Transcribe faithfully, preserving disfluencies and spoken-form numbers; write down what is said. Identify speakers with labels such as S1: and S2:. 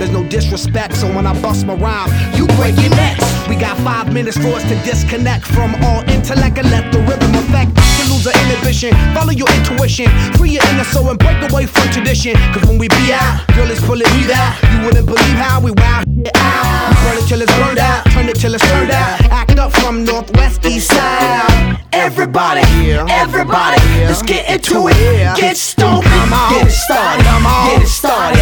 S1: There's no disrespect, so when I bust my rhyme, you break your necks. We got five minutes for us to disconnect from all intellect and let the rhythm affect. To lose our inhibition, follow your intuition, free your inner soul and break away from tradition. Cause when we be out, girl, it's pulling me out. You wouldn't believe how we wow shit out. We burn it till it's burned out, turn it till it's turned out. Act up from northwest, east side. Everybody, everybody, let's get into it. Get stoned, get it started, get it started.